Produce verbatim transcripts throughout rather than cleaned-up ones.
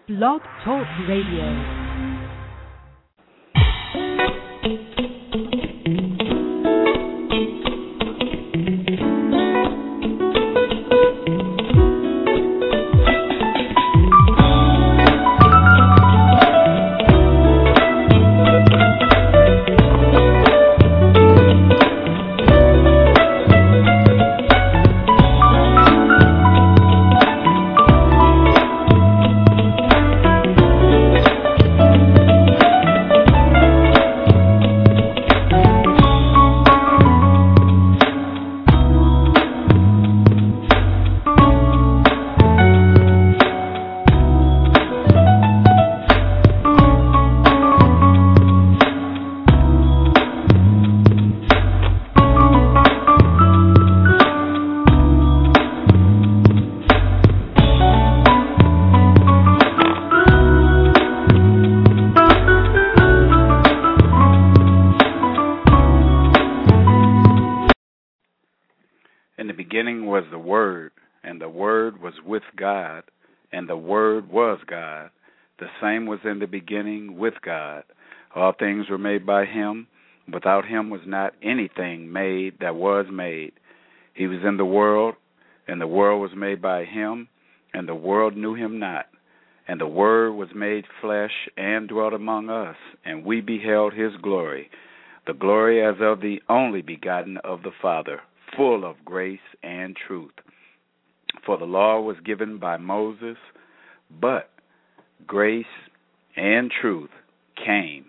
Blog Talk Radio. In the beginning with God. All things were made by him. Without him was not anything made that was made. He was in the world, and the world was made by him, and the world knew him not. And the Word was made flesh and dwelt among us, and we beheld his glory, the glory as of the only begotten of the Father, full of grace and truth. For the law was given by Moses, but grace and truth came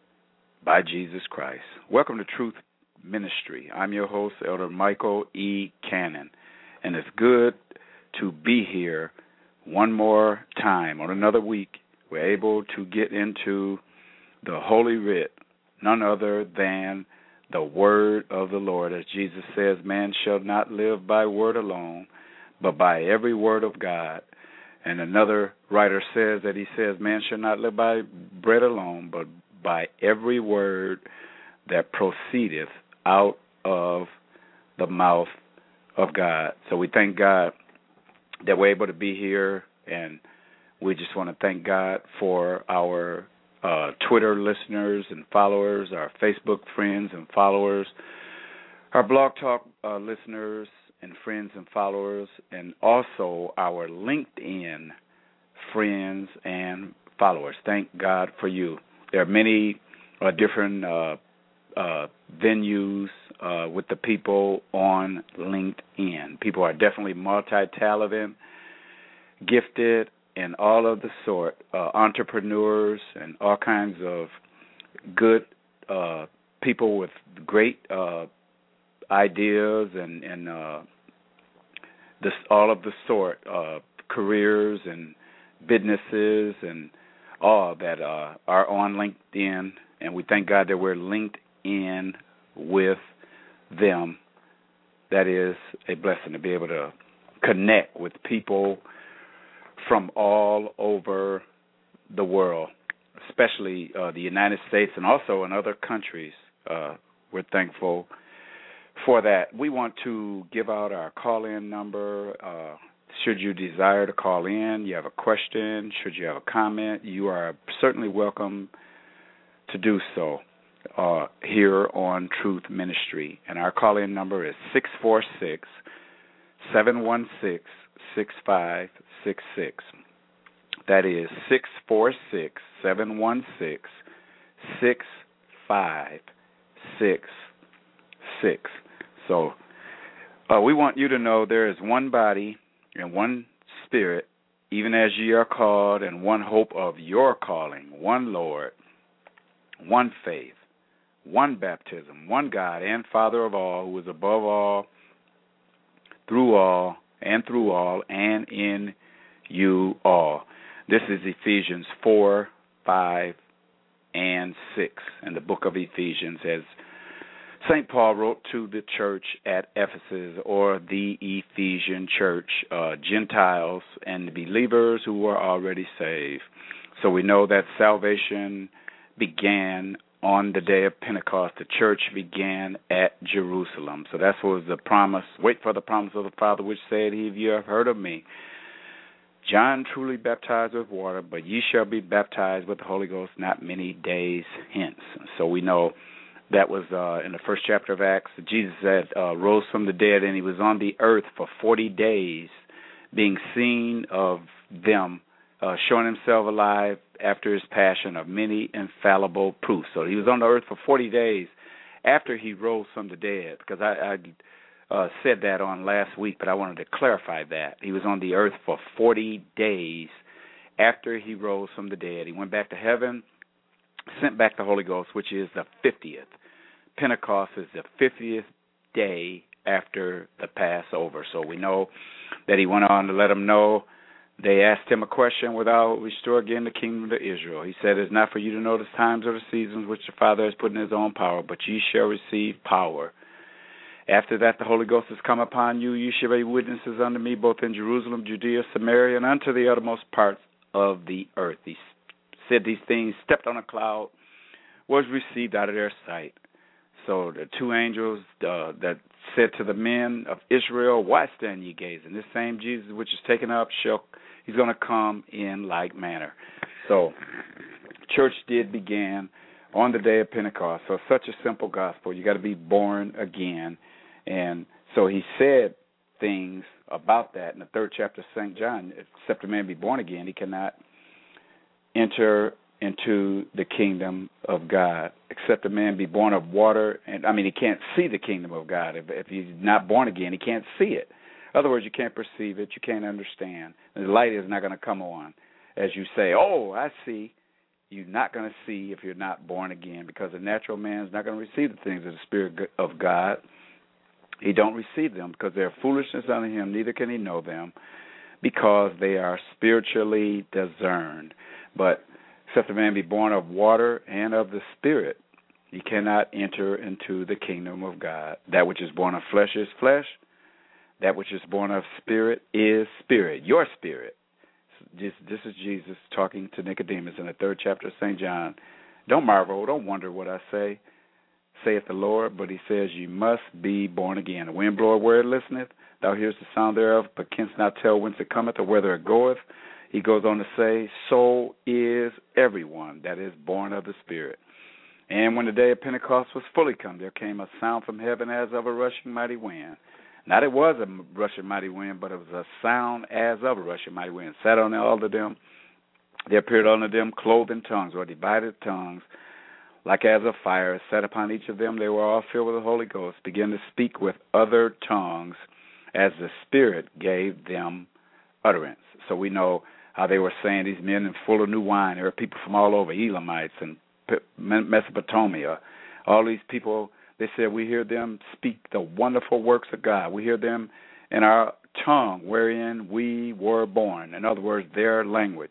by Jesus Christ. Welcome to Truth Ministry. I'm your host, Elder Michael E. Cannon, and it's good to be here one more time. On another week, we're able to get into the Holy Writ, none other than the Word of the Lord. As Jesus says, man shall not live by word alone, but by every word of God. And another writer says that he says, man shall not live by bread alone, but by every word that proceedeth out of the mouth of God. So we thank God that we're able to be here, and we just want to thank God for our uh, Twitter listeners and followers, our Facebook friends and followers, our Blog Talk uh, listeners and friends and followers, and also our LinkedIn friends and followers. Thank God for you. There are many uh, different uh, uh, venues uh, with the people on LinkedIn. People are definitely multi-talented, gifted, and all of the sort, uh, entrepreneurs and all kinds of good uh, people with great uh ideas and, and uh, this all of the sort, uh, careers and businesses and all that uh, are on LinkedIn, and we thank God that we're linked in with them. That is a blessing to be able to connect with people from all over the world, especially uh, the United States and also in other countries. Uh, we're thankful for that. We want to give out our call-in number. Uh, should you desire to call in, you have a question, should you have a comment, you are certainly welcome to do so uh, here on Truth Ministry. And our call-in number is six four six, seven one six, six five six six. That is six four six, seven one six, six five six six. So uh, we want you to know there is one body and one spirit, even as ye are called, and one hope of your calling, one Lord, one faith, one baptism, one God and Father of all, who is above all, through all, and through all, and in you all. This is Ephesians four, five, and six in the book of Ephesians, as Saint Paul wrote to the church at Ephesus, or the Ephesian church, uh, Gentiles and believers who were already saved. So we know that salvation began on the day of Pentecost. The church began at Jerusalem. So that was the promise. Wait for the promise of the Father, which said, "If you have heard of me, John truly baptized with water, but ye shall be baptized with the Holy Ghost not many days hence. So we know that was uh, in the first chapter of Acts. Jesus had uh, rose from the dead, and he was on the earth for forty days, being seen of them, uh, showing himself alive after his passion of many infallible proofs. So he was on the earth for forty days after he rose from the dead, because I, I uh, said that on last week, but I wanted to clarify that. He was on the earth for forty days after he rose from the dead. He went back to heaven, sent back the Holy Ghost, which is the fiftieth. Pentecost is the fiftieth day after the Passover. So we know that he went on to let them know. They asked him a question, without restore again the kingdom to Israel. He said, it's not for you to know the times or the seasons which the Father has put in his own power, but ye shall receive power. After that, the Holy Ghost has come upon you. You shall be witnesses unto me, both in Jerusalem, Judea, Samaria, and unto the uttermost parts of the earth. He said these things, stepped on a cloud, was received out of their sight. So the two angels uh, that said to the men of Israel, why stand ye gazing? This same Jesus which is taken up, shall he's going to come in like manner. So church did begin on the day of Pentecost. So such a simple gospel. You got to be born again. And so he said things about that in the third chapter of Saint John. Except a man be born again, he cannot enter into the kingdom of God. Except a man be born of water, and I mean, he can't see the kingdom of God. If, if he's not born again, he can't see it. In other words, you can't perceive it, you can't understand. The light is not going to come on as you say, oh, I see. You're not going to see if you're not born again, because the natural man is not going to receive the things of the Spirit of God. He don't receive them because they're foolishness unto him, neither can he know them, because they are spiritually discerned. But except a man be born of water and of the Spirit, he cannot enter into the kingdom of God. That which is born of flesh is flesh. That which is born of spirit is spirit, your spirit. This, this is Jesus talking to Nicodemus in the third chapter of Saint John. Don't marvel, don't wonder what I say, saith the Lord, but he says, you must be born again. The wind bloweth where it listeneth, thou hearest the sound thereof, but canst not tell whence it cometh or whither it goeth. He goes on to say, so is everyone that is born of the Spirit. And when the day of Pentecost was fully come, there came a sound from heaven as of a rushing mighty wind. Not it was a rushing mighty wind, but it was a sound as of a rushing mighty wind. Sat on all of them. There appeared unto them clothed in tongues, or divided tongues, like as of fire, sat upon each of them. They were all filled with the Holy Ghost, began to speak with other tongues as the Spirit gave them utterance. So we know how they were saying, these men are full of new wine. There were people from all over, Elamites and Mesopotamia. All these people, they said, we hear them speak the wonderful works of God. We hear them in our tongue wherein we were born. In other words, their language.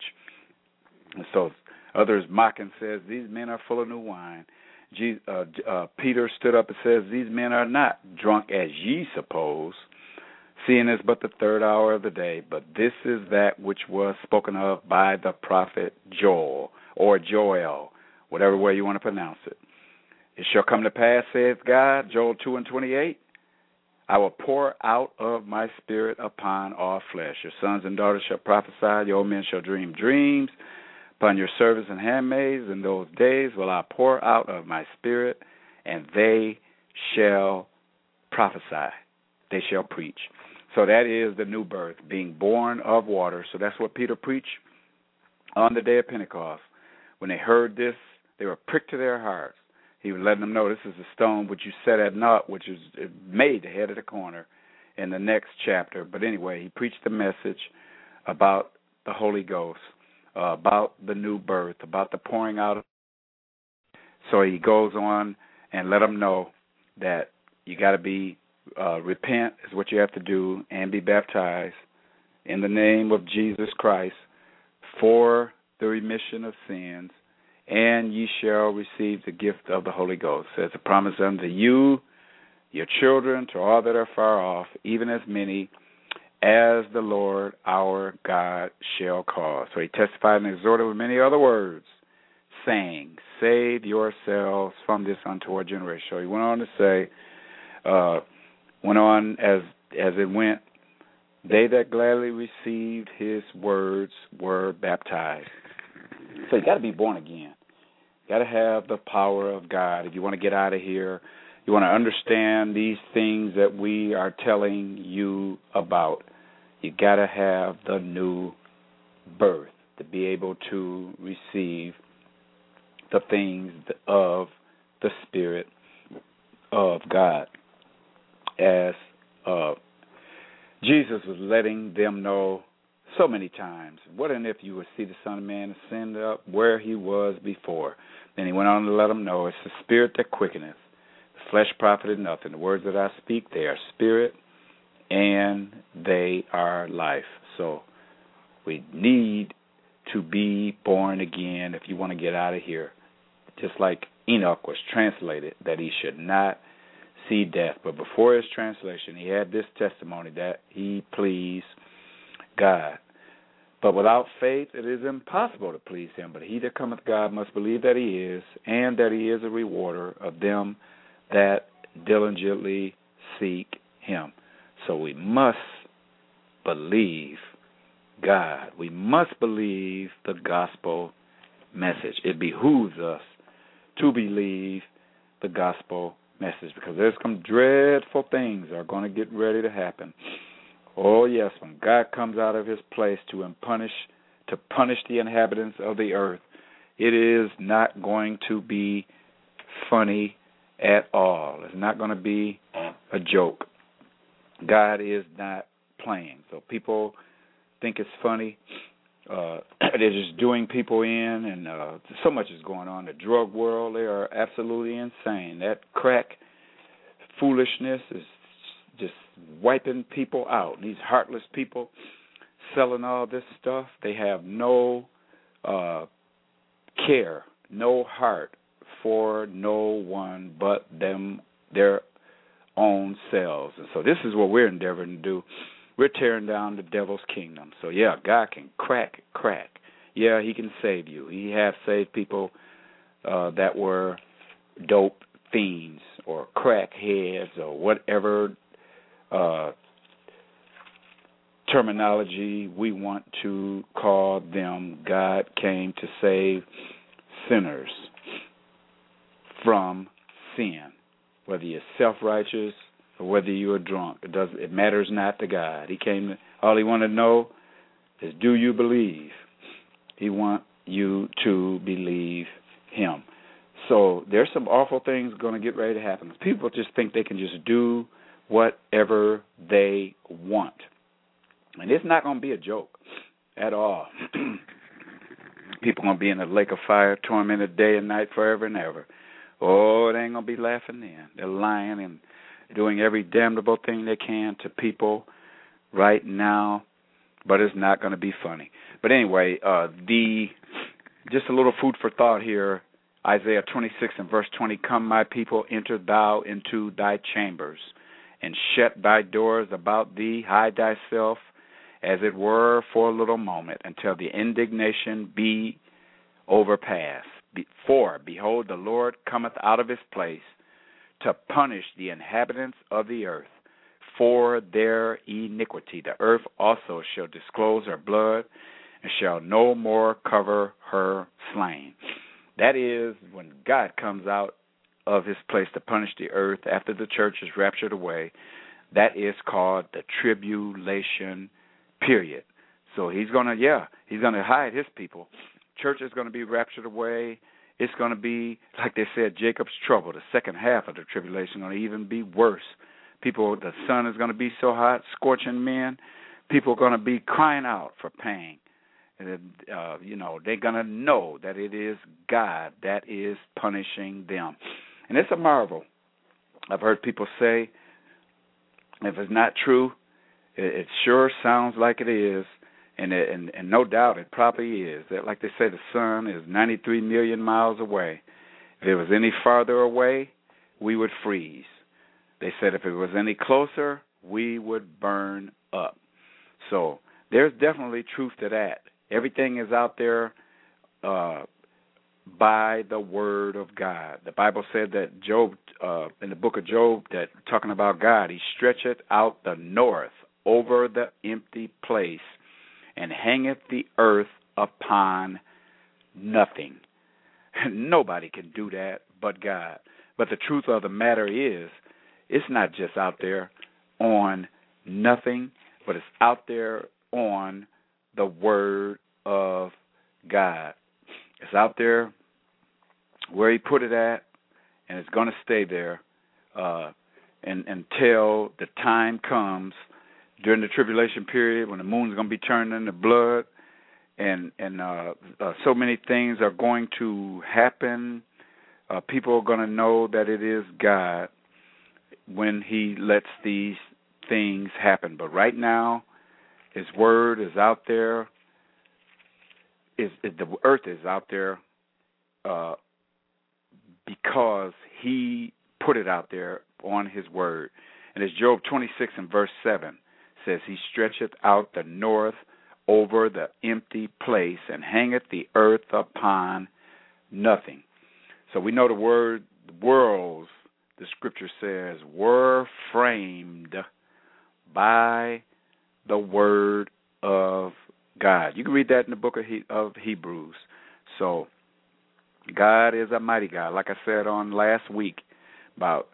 And so others mocking says, these men are full of new wine. Jesus, uh, uh, Peter stood up and says, these men are not drunk as ye suppose, seeing it's but the third hour of the day, but this is that which was spoken of by the prophet Joel, or Joel, whatever way you want to pronounce it. It shall come to pass, saith God, Joel two and twenty-eight, I will pour out of my spirit upon all flesh. Your sons and daughters shall prophesy, your old men shall dream dreams. Upon your servants and handmaids in those days will I pour out of my spirit, and they shall prophesy. They shall preach. So that is the new birth, being born of water. So that's what Peter preached on the day of Pentecost. When they heard this, they were pricked to their hearts. He was letting them know this is the stone which you set at naught, which is made the head of the corner in the next chapter. But anyway, he preached the message about the Holy Ghost, uh, about the new birth, about the pouring out. So he goes on and let them know that you got to be Uh, repent is what you have to do, and be baptized in the name of Jesus Christ for the remission of sins, and ye shall receive the gift of the Holy Ghost. As a promise unto you, your children, to all that are far off, even as many as the Lord our God shall call. So he testified and exhorted with many other words, saying, save yourselves from this untoward generation. So he went on to say, uh, went on as as it went, They that gladly received his words were baptized. So you got to be born again. You got to have the power of God. If you want to get out of here, you want to understand these things that we are telling you about, you got to have the new birth to be able to receive the things of the Spirit of God. As uh, Jesus was letting them know so many times, what and if you would see the Son of Man ascend up where he was before. Then he went on to let them know, it's the Spirit that quickeneth. The flesh profited nothing. The words that I speak, they are spirit and they are life. So we need to be born again if you want to get out of here. Just like Enoch was translated, that he should not see death. But before his translation, he had this testimony that he pleased God. But without faith, it is impossible to please him. But he that cometh to God must believe that he is, and that he is a rewarder of them that diligently seek him. So we must believe God. We must believe the gospel message. It behooves us to believe the gospel message, because there's some dreadful things that are going to get ready to happen. Oh yes, when God comes out of his place to punish to punish the inhabitants of the earth, it is not going to be funny at all. It's not going to be a joke. God is not playing. So people think it's funny. Uh, they're just doing people in, and uh, so much is going on. The drug world, they are absolutely insane. That crack foolishness is just wiping people out. These heartless people selling all this stuff, they have no uh, care, no heart for no one but them, their own selves. And so this is what we're endeavoring to do. We're tearing down the devil's kingdom. So, yeah, God can crack, crack. Yeah, he can save you. He has saved people uh, that were dope fiends or crackheads or whatever uh, terminology we want to call them. God came to save sinners from sin, whether you're self-righteous or whether you're drunk. It does. It matters not to God. He came. To, all he wanted to know is, do you believe? He wants you to believe him. So there's some awful things going to get ready to happen. People just think they can just do whatever they want, and it's not going to be a joke at all. People going to be in a lake of fire, tormented day and night, forever and ever. Oh, they ain't going to be laughing then. They're lying and doing every damnable thing they can to people right now, but it's not going to be funny. But anyway, uh, the just a little food for thought here. Isaiah twenty-six and verse twenty, come, my people, enter thou into thy chambers, and shut thy doors about thee, hide thyself, as it were for a little moment, until the indignation be overpassed. For, behold, the Lord cometh out of his place, to punish the inhabitants of the earth for their iniquity. The earth also shall disclose her blood, and shall no more cover her slain. That is when God comes out of his place to punish the earth after the church is raptured away. That is called the tribulation period. So he's going to, yeah, he's going to hide his people. Church is going to be raptured away. It's going to be, like they said, Jacob's trouble. The second half of the tribulation is going to even be worse. People, the sun is going to be so hot, scorching men. People are going to be crying out for pain. And, uh, you know, they're going to know that it is God that is punishing them. And it's a marvel. I've heard people say, if it's not true, it, it sure sounds like it is. And, and and no doubt it probably is. That, like they say, the sun is ninety-three million miles away. If it was any farther away, we would freeze. They said if it was any closer, we would burn up. So there's definitely truth to that. Everything is out there uh, by the word of God. The Bible said that Job, uh, in the book of Job, that talking about God, he stretcheth out the north over the empty place, and hangeth the earth upon nothing. Nobody can do that but God. But the truth of the matter is, it's not just out there on nothing, but it's out there on the Word of God. It's out there where He put it at, and it's going to stay there uh, and, until the time comes during the tribulation period when the moon's going to be turned into blood, and and uh, uh, so many things are going to happen. Uh, people are going to know that it is God when He lets these things happen. But right now, His Word is out there. Is, is the earth is out there uh, because He put it out there on His Word. And as Job twenty-six and verse seven says, He stretcheth out the north over the empty place, and hangeth the earth upon nothing. So we know the word the worlds, the Scripture says, were framed by the Word of God. You can read that in the book of, he, of Hebrews. So God is a mighty God. Like I said on last week about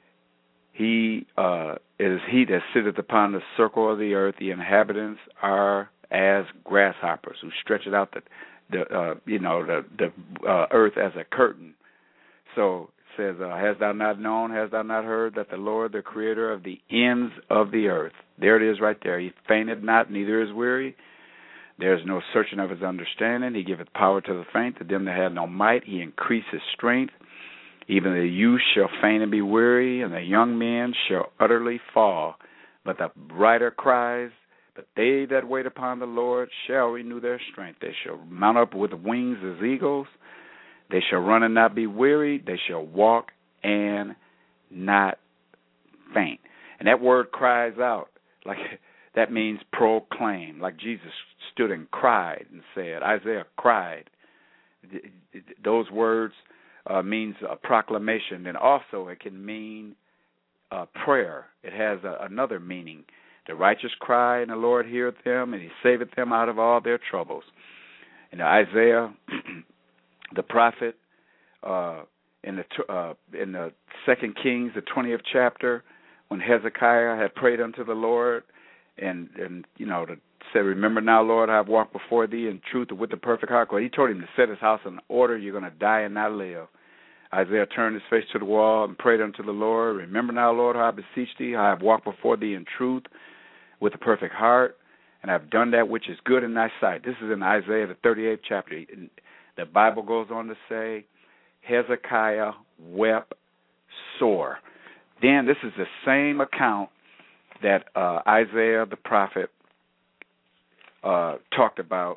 He uh, is He that sitteth upon the circle of the earth. The inhabitants are as grasshoppers, who stretcheth out the, the uh, you know, the the uh, earth as a curtain. So it says, uh, "Hast thou not known? Hast thou not heard that the Lord, the Creator of the ends of the earth," there it is, right there. He fainted not, neither is weary. There is no searching of His understanding. He giveth power to the faint, to them that have no might. He increaseth strength. Even the youth shall faint and be weary, and the young men shall utterly fall. But the writer cries, "But they that wait upon the Lord shall renew their strength. They shall mount up with wings as eagles. They shall run and not be weary. They shall walk and not faint." And that word cries out, like that means proclaim, like Jesus stood and cried and said. Isaiah cried. Those words uh, means a proclamation, and also it can mean uh, prayer. It has a, another meaning. The righteous cry, and the Lord heareth them, and He saveth them out of all their troubles. And Isaiah, the prophet, uh, in the uh, in the Second Kings, the twentieth chapter, when Hezekiah had prayed unto the Lord, and and you know, to say, "Remember now, Lord, I have walked before Thee in truth and with the perfect heart." Well, He told him to set his house in order. You're going to die and not live. Isaiah turned his face to the wall and prayed unto the Lord. "Remember now, Lord, how I beseech Thee. I have walked before Thee in truth with a perfect heart, and I have done that which is good in Thy sight." This is in Isaiah, the thirty-eighth chapter. The Bible goes on to say, Hezekiah wept sore. Then this is the same account that uh, Isaiah the prophet uh, talked about,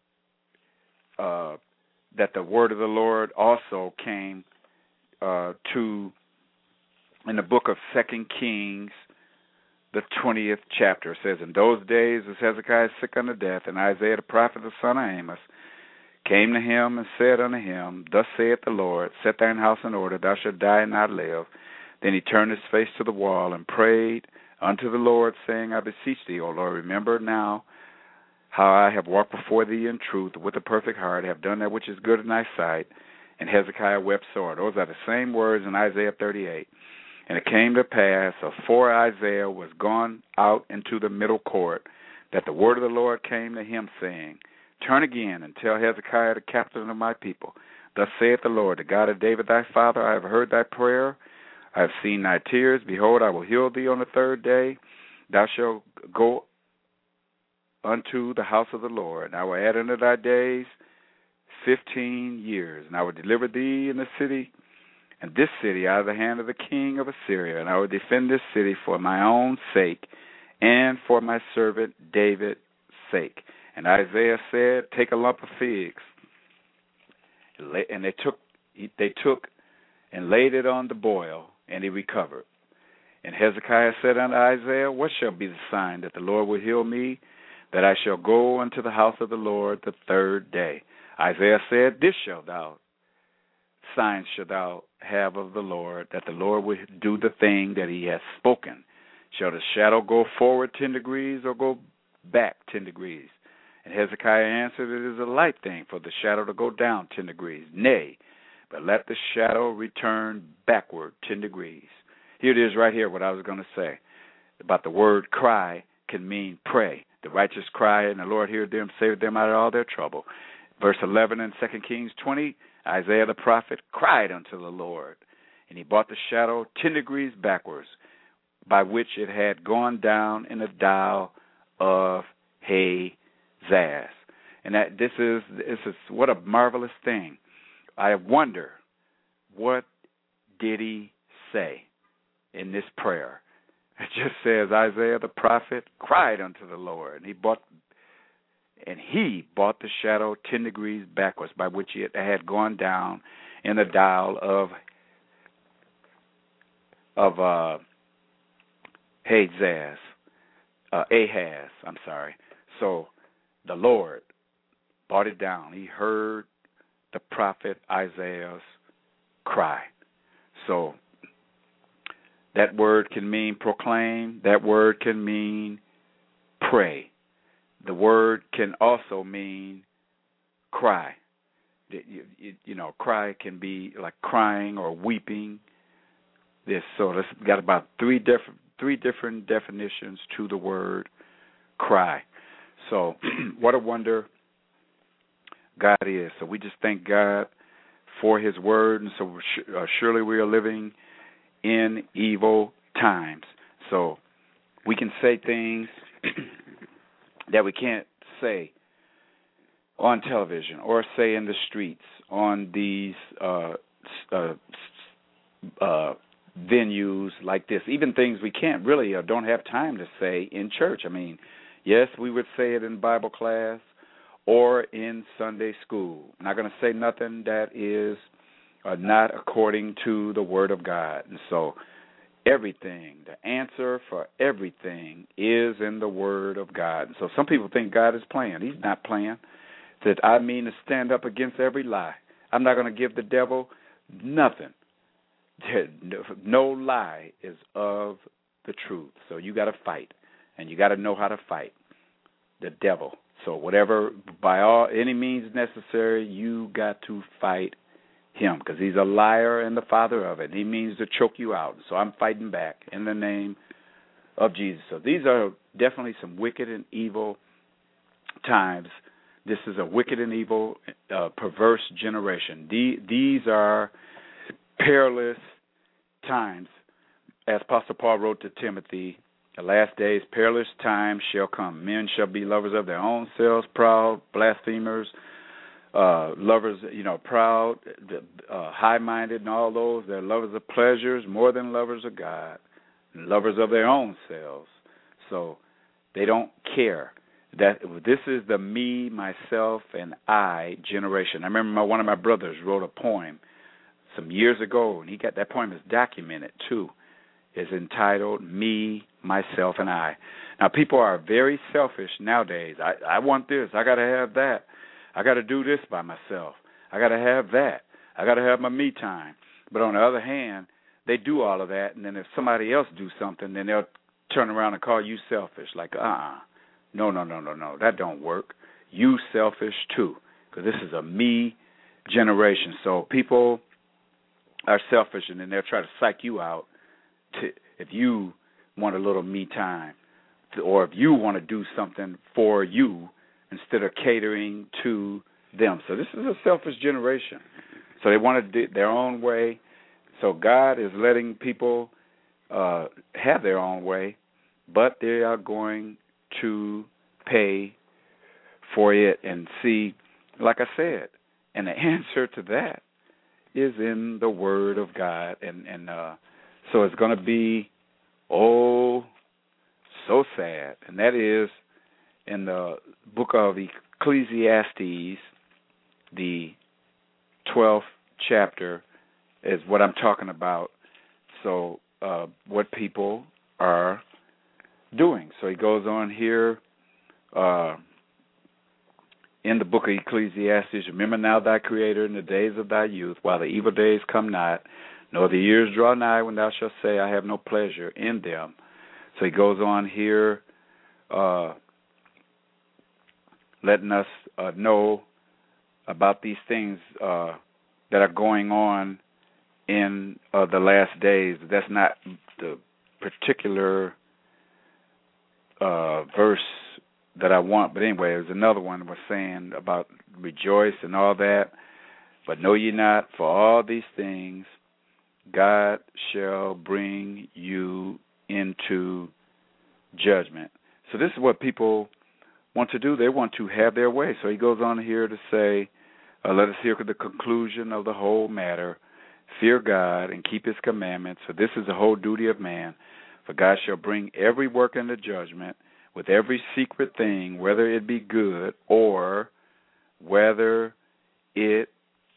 uh, that the word of the Lord also came uh, to, in the book of Second Kings, the twentieth chapter. It says, "In those days was Hezekiah sick unto death, and Isaiah the prophet, the son of Amos, came to him and said unto him, Thus saith the Lord, Set thine house in order, thou shalt die and not live. Then he turned his face to the wall and prayed unto the Lord, saying, I beseech thee, O Lord, remember now how I have walked before thee in truth with a perfect heart, have done that which is good in thy sight. And Hezekiah wept sore." Those are the same words in Isaiah thirty-eight. "And it came to pass, afore Isaiah was gone out into the middle court, that the word of the Lord came to him, saying, Turn again and tell Hezekiah the captain of my people, Thus saith the Lord, the God of David thy father, I have heard thy prayer, I have seen thy tears. Behold, I will heal thee on the third day. Thou shalt go unto the house of the Lord, and I will add unto thy days fifteen years, and I will deliver thee in the city, and this city out of the hand of the king of Assyria, and I will defend this city for my own sake and for my servant David's sake." And Isaiah said, "Take a lump of figs," and they took they took and laid it on the boil, and he recovered. And Hezekiah said unto Isaiah, "What shall be the sign that the Lord will heal me, that I shall go unto the house of the Lord the third day?" Isaiah said, "This shalt thou, signs shalt thou have of the Lord, that the Lord will do the thing that he has spoken. Shall the shadow go forward ten degrees or go back ten degrees? And Hezekiah answered, it is a light thing for the shadow to go down ten degrees. Nay, but let the shadow return backward ten degrees. Here it is right here, what I was going to say about the word cry can mean pray. The righteous cry, and the Lord heard them, saved them out of all their trouble. Verse eleven in Second Kings twenty, Isaiah the prophet cried unto the Lord, and he brought the shadow ten degrees backwards, by which it had gone down in the dial of Hazaz. And that this is this is what a marvelous thing. I wonder, what did he say in this prayer? It just says Isaiah the prophet cried unto the Lord, and he brought and he brought the shadow ten degrees backwards, by which it had gone down in the dial of of uh, Hazaz, uh, Ahaz. I'm sorry. So the Lord brought it down. He heard the prophet Isaiah's cry. So that word can mean proclaim. That word can mean pray. The word can also mean cry. You, you, you know, cry can be like crying or weeping. This so let's got about three different three different definitions to the word cry. So what a wonder God is. So we just thank God for His word, and so uh, surely we are living in evil times. So we can say things that we can't say on television or say in the streets on these uh, uh, uh, venues like this, even things we can't really or don't have time to say in church. I mean, yes, we would say it in Bible class or in Sunday school. I'm not going to say nothing that is uh, not according to the Word of God. And so everything, the answer for everything is in the Word of God. And so some people think God is playing. He's not playing. That I mean to stand up against every lie. I'm not going to give the devil nothing. No lie is of the truth. So you got to fight, and you got to know how to fight the devil. So whatever, by all any means necessary, you got to fight him, because he's a liar and the father of it. He means to choke you out. So I'm fighting back in the name of Jesus. So these are definitely some wicked and evil times. This is a wicked and evil, uh, perverse generation. The, these are perilous times. As Apostle Paul wrote to Timothy, the last days, perilous times shall come. Men shall be lovers of their own selves, proud, blasphemers, uh, lovers, you know, proud, uh, high-minded, and all those. They're lovers of pleasures more than lovers of God, and lovers of their own selves. So they don't care. That this is the me, myself, and I generation. I remember my, one of my brothers wrote a poem some years ago, and he got that poem is documented too. Is entitled Me, Myself, and I. Now, people are very selfish nowadays. I, I want this. I got to have that. I got to do this by myself. I got to have that. I got to have my me time. But on the other hand, they do all of that, and then if somebody else do something, then they'll turn around and call you selfish. Like, uh-uh. No, no, no, no, no. That don't work. You selfish too, because this is a me generation. So people are selfish, and then they'll try to psych you out to, if you want a little me time, to, or if you want to do something for you instead of catering to them. So this is a selfish generation. So they want to do their own way. So God is letting people uh, have their own way, but they are going to pay for it. And see, like I said, and the answer to that is in the Word of God. And, and uh, so it's going to be, oh, so sad. And that is in the book of Ecclesiastes, the twelfth chapter is what I'm talking about. So uh, what people are doing. So he goes on here uh, in the book of Ecclesiastes, remember now thy Creator in the days of thy youth, while the evil days come not, nor the years draw nigh when thou shalt say, I have no pleasure in them. So he goes on here uh, letting us uh, know about these things uh, that are going on in uh, the last days. That's not the particular uh, verse that I want, but anyway, there's another one that was saying about rejoice and all that. But know ye not, for all these things God shall bring you into judgment. So this is what people want to do. They want to have their way. So he goes on here to say, uh, let us hear the conclusion of the whole matter. Fear God and keep his commandments, for this is the whole duty of man. For God shall bring every work into judgment with every secret thing, whether it be good or whether it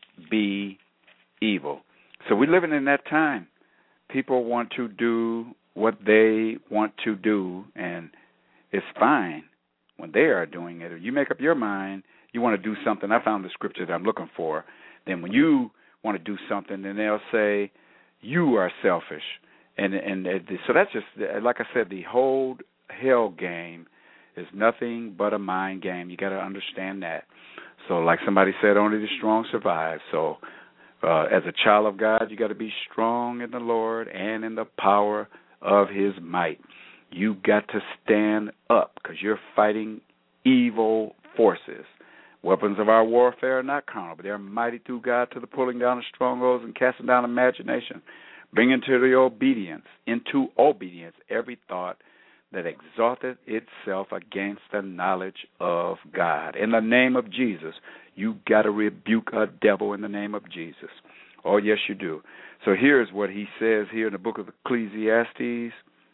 be evil. So we're living in that time. People want to do what they want to do, and it's fine when they are doing it. If you make up your mind, you want to do something. I found the scripture that I'm looking for. Then when you want to do something, then they'll say, you are selfish. And, and and so that's just, like I said, the whole hell game is nothing but a mind game. You got to understand that. So like somebody said, only the strong survive. So uh, as a child of God, you got to be strong in the Lord and in the power of his might. You got to stand up because you're fighting evil forces. Weapons of our warfare are not carnal, but they are mighty through God to the pulling down of strongholds and casting down imagination, bringing to the obedience, into obedience, every thought that exalteth itself against the knowledge of God. In the name of Jesus, you got to rebuke a devil in the name of Jesus. Oh, yes, you do. So here's what he says here in the book of Ecclesiastes.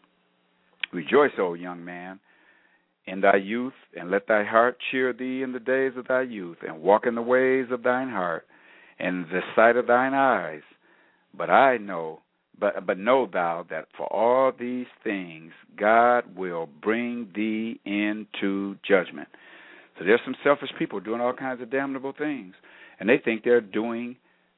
Rejoice, O young man, in thy youth, and let thy heart cheer thee in the days of thy youth, and walk in the ways of thine heart, and the sight of thine eyes. But I know, but but know thou that for all these things God will bring thee into judgment. So there's some selfish people doing all kinds of damnable things, and they think they're doing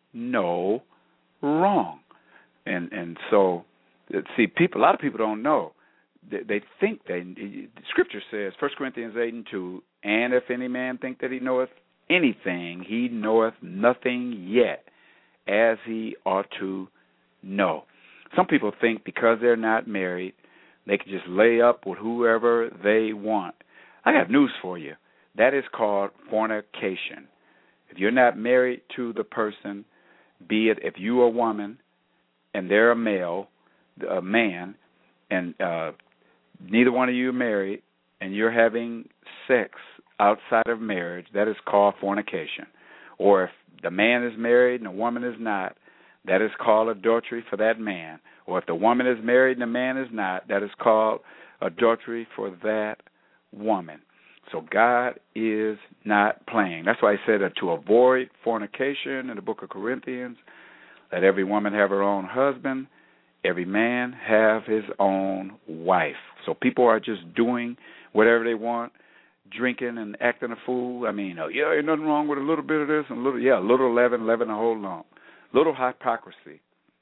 no wrong. And and so, see, people. A lot of people don't know. They, they think they. Scripture says, First Corinthians eight and two, and if any man think that he knoweth anything, he knoweth nothing yet, as he ought to know. Some people think because they're not married, they can just lay up with whoever they want. I got news for you. That is called fornication. If you're not married to the person, be it if you're a woman and they're a male, a man, and uh, neither one of you are married, and you're having sex outside of marriage, that is called fornication. Or if the man is married and the woman is not, that is called adultery for that man. Or if the woman is married and the man is not, that is called adultery for that woman. So God is not playing. That's why he said that to avoid fornication in the book of Corinthians, let every woman have her own husband, every man have his own wife. So people are just doing whatever they want, drinking and acting a fool. I mean, oh, yeah, ain't nothing wrong with a little bit of this and a little, yeah, a little leaven, leaven a whole lump. Little hypocrisy.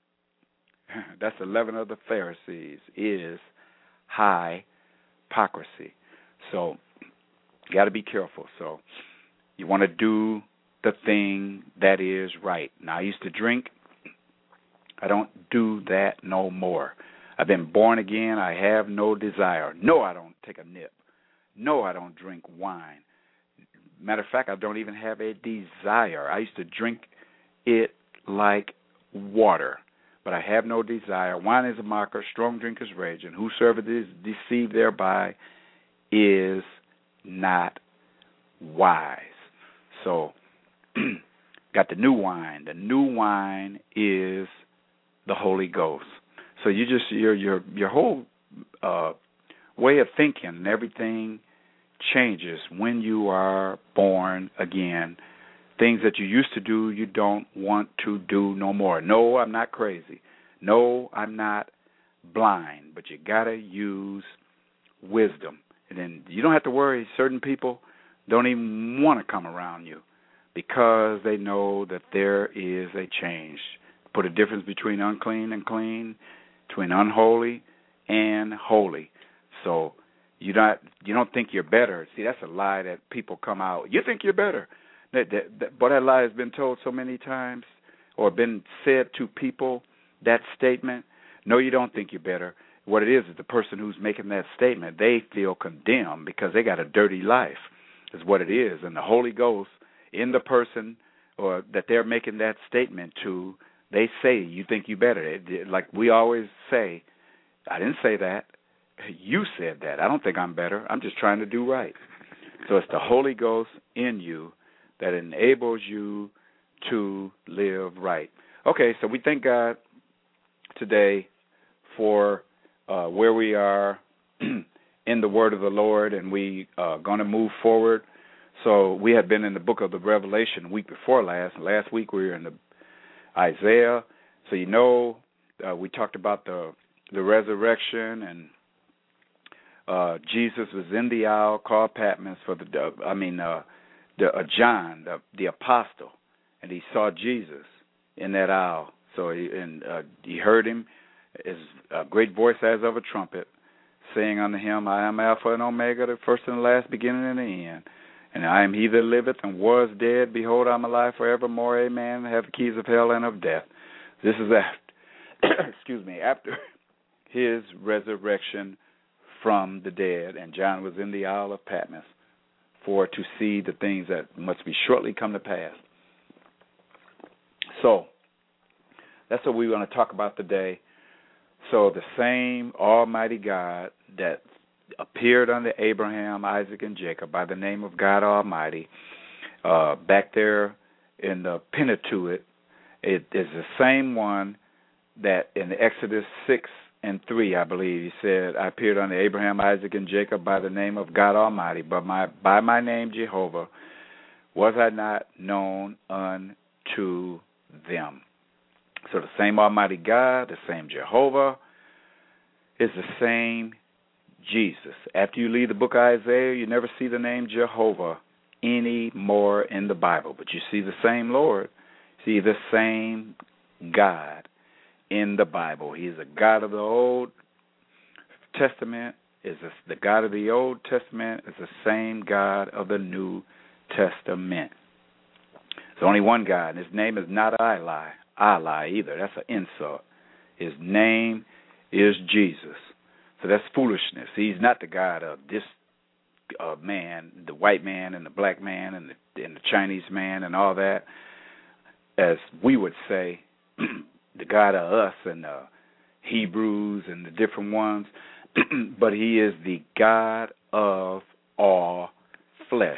That's the leaven of the Pharisees, is high hypocrisy. So you got to be careful. So you want to do the thing that is right. Now, I used to drink. I don't do that no more. I've been born again. I have no desire. No, I don't take a nip. No, I don't drink wine. Matter of fact, I don't even have a desire. I used to drink it like water, but I have no desire. Wine is a mocker, strong drinkers rage, and whosoever is deceived thereby is not wise. So, got the new wine. The new wine is the Holy Ghost. So you just your your your whole uh, way of thinking and everything changes when you are born again. Things that you used to do, you don't want to do no more. No, I'm not crazy. No, I'm not blind. But you got to use wisdom. And then you don't have to worry. Certain people don't even want to come around you because they know that there is a change. Put a difference between unclean and clean, between unholy and holy. So you not you don't think you're better. See, that's a lie that people come out. You think you're better. That, that, that, but that lie has been told so many times or been said to people, that statement. No, you don't think you're better. What it is is the person who's making that statement, they feel condemned because they got a dirty life, is what it is. And the Holy Ghost in the person or that they're making that statement to, they say, you think you better. It, like we always say, I didn't say that. You said that. I don't think I'm better. I'm just trying to do right. So it's the Holy Ghost in you that enables you to live right. Okay, so we thank God today for uh, where we are in the Word of the Lord, and we are going to move forward. So we had been in the book of the Revelation week before last. Last week we were in the Isaiah. So you know uh, we talked about the the resurrection, and uh, Jesus was in the isle called Patmos for the uh, I mean uh, the uh, John the the apostle, and he saw Jesus in that isle. So he, and uh, he heard him, his uh, great voice as of a trumpet, saying unto him, I am Alpha and Omega, the first and the last, beginning and the end. And I am he that liveth and was dead. Behold, I am alive forevermore. Amen. I have the keys of hell and of death. This is after, excuse me, after his resurrection from the dead. And John was in the Isle of Patmos for to see the things that must be shortly come to pass. So, that's what we want to talk about today. So the same Almighty God that appeared unto Abraham, Isaac, and Jacob by the name of God Almighty, uh, back there in the Pentateuch, it is the same one that in Exodus six and three, I believe, he said, I appeared unto Abraham, Isaac, and Jacob by the name of God Almighty, but my by my name Jehovah was I not known unto them. So the same Almighty God, the same Jehovah, is the same Jesus. After you leave the book of Isaiah, you never see the name Jehovah anymore in the Bible, but you see the same Lord, see the same God in the Bible. He is a God of the Old Testament, is the God of the Old Testament, is the same God of the New Testament. There's only one God, and his name is not Allah. Allah either. That's an insult. His name is Jesus. So that's foolishness. He's not the God of this uh, man, the white man and the black man and the, and the Chinese man and all that, as we would say, the God of us and the Hebrews and the different ones. But he is the God of all flesh.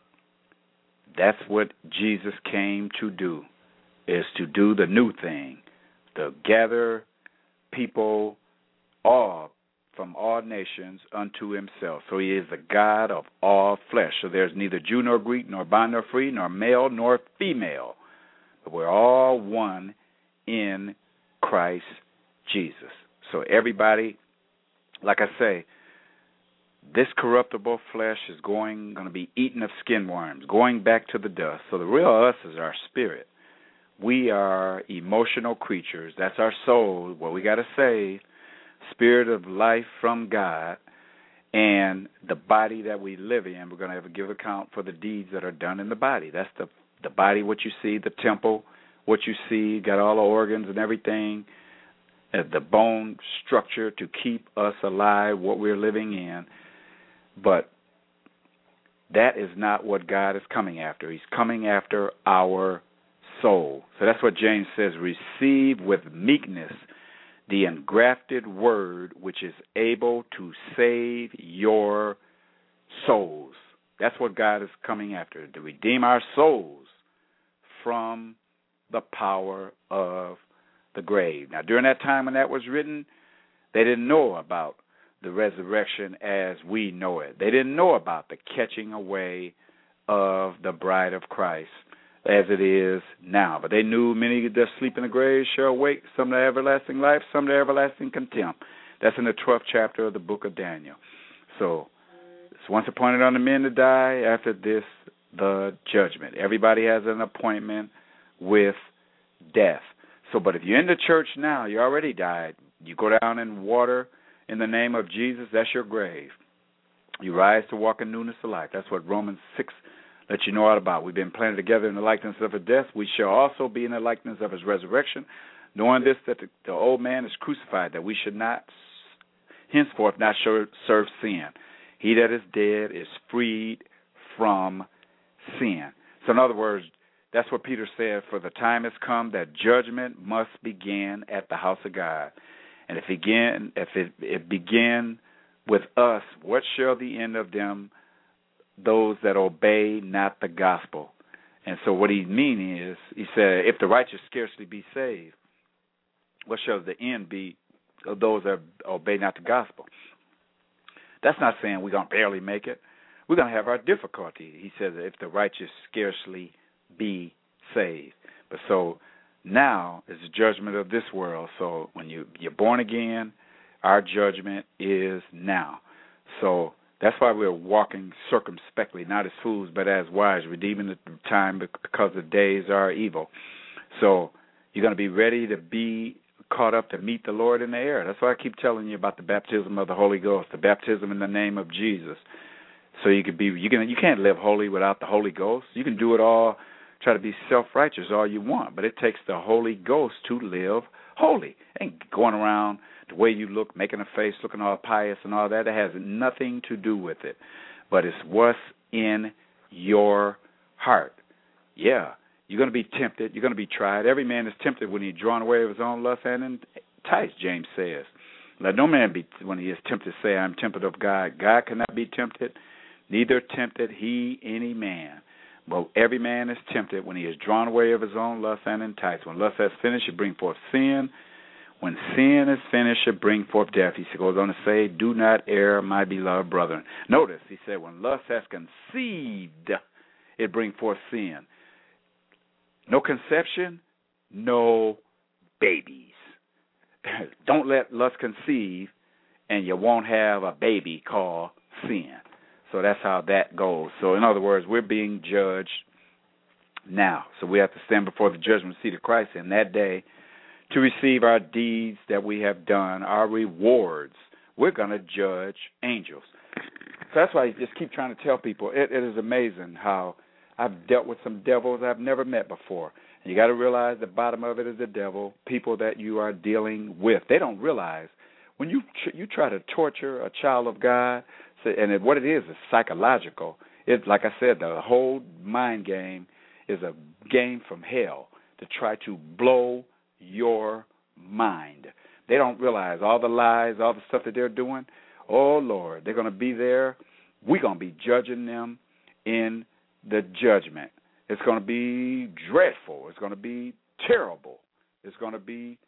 That's what Jesus came to do, is to do the new thing, to gather people all from all nations unto himself. So he is the God of all flesh. So there's neither Jew nor Greek, nor bond nor free, nor male nor female. But we're all one in Christ Jesus. So everybody, like I say, this corruptible flesh is going going to be eaten of skin worms, going back to the dust. So the real us is our spirit. We are emotional creatures. That's our soul, what we got to say, spirit of life from God, and the body that we live in. We're going to have to give account for the deeds that are done in the body. That's the the body, what you see, the temple, what you see, got all the organs and everything, uh, the bone structure to keep us alive, what we're living in. But that is not what God is coming after. He's coming after our soul. So that's what James says, receive with meekness the engrafted word which is able to save your souls. That's what God is coming after, to redeem our souls from the power of the grave. Now, during that time when that was written, they didn't know about the resurrection as we know it. They didn't know about the catching away of the bride of Christ as it is now. But they knew many that sleep in the grave shall awake, some to everlasting life, some to everlasting contempt. That's in the twelfth chapter of the book of Daniel. So it's once appointed unto men to die, after this the judgment. Everybody has an appointment with death. So, but if you're in the church now, you already died. You go down in water in the name of Jesus, that's your grave. You rise to walk in newness of life. That's what Romans six lets you know all about. We've been planted together in the likeness of his death. We shall also be in the likeness of his resurrection, knowing this, that the, the old man is crucified, that we should not henceforth not serve sin. He that is dead is freed from sin. So in other words, that's what Peter said, for the time has come that judgment must begin at the house of God. And if, begin, if it, it begin with us, what shall the end of them, those that obey not the gospel? And so what he means is, he said, if the righteous scarcely be saved, what shall the end be of those that obey not the gospel? That's not saying we're going to barely make it. We're going to have our difficulty. He says, if the righteous scarcely be saved. But so now is the judgment of this world. So when you, you're born again, our judgment is now. So that's why we're walking circumspectly, not as fools, but as wise, redeeming the time because the days are evil. So you're going to be ready to be caught up to meet the Lord in the air. That's why I keep telling you about the baptism of the Holy Ghost, the baptism in the name of Jesus. So you could be, you can, you can't live holy without the Holy Ghost. You can do it all, try to be self-righteous all you want, but it takes the Holy Ghost to live holy. Ain't going around the way you look, making a face, looking all pious and all that. That has nothing to do with it. But it's what's in your heart. Yeah, you're going to be tempted. You're going to be tried. Every man is tempted when he's drawn away of his own lust and enticed, James says. Let no man be, when he is tempted, say, I'm tempted of God. God cannot be tempted, neither tempted he any man. But every man is tempted when he is drawn away of his own lust and enticed. When lust has finished, it brings forth sin. When sin is finished, it brings forth death. He goes on to say, do not err, my beloved brethren. Notice, he said, when lust has conceived, it brings forth sin. No conception, no babies. Don't let lust conceive, and you won't have a baby called sin. So that's how that goes. So in other words, we're being judged now. So we have to stand before the judgment seat of Christ in that day to receive our deeds that we have done, our rewards. We're going to judge angels. So that's why I just keep trying to tell people, it, it is amazing how I've dealt with some devils I've never met before. And you got to realize the bottom of it is the devil, people that you are dealing with. They don't realize when you tr- you try to torture a child of God, so, and it, what it is is psychological. It, like I said, the whole mind game is a game from hell to try to blow your mind. They don't realize all the lies, all the stuff that they're doing. Oh, Lord, they're going to be there. We're going to be judging them in the judgment. It's going to be dreadful. It's going to be terrible. It's going to be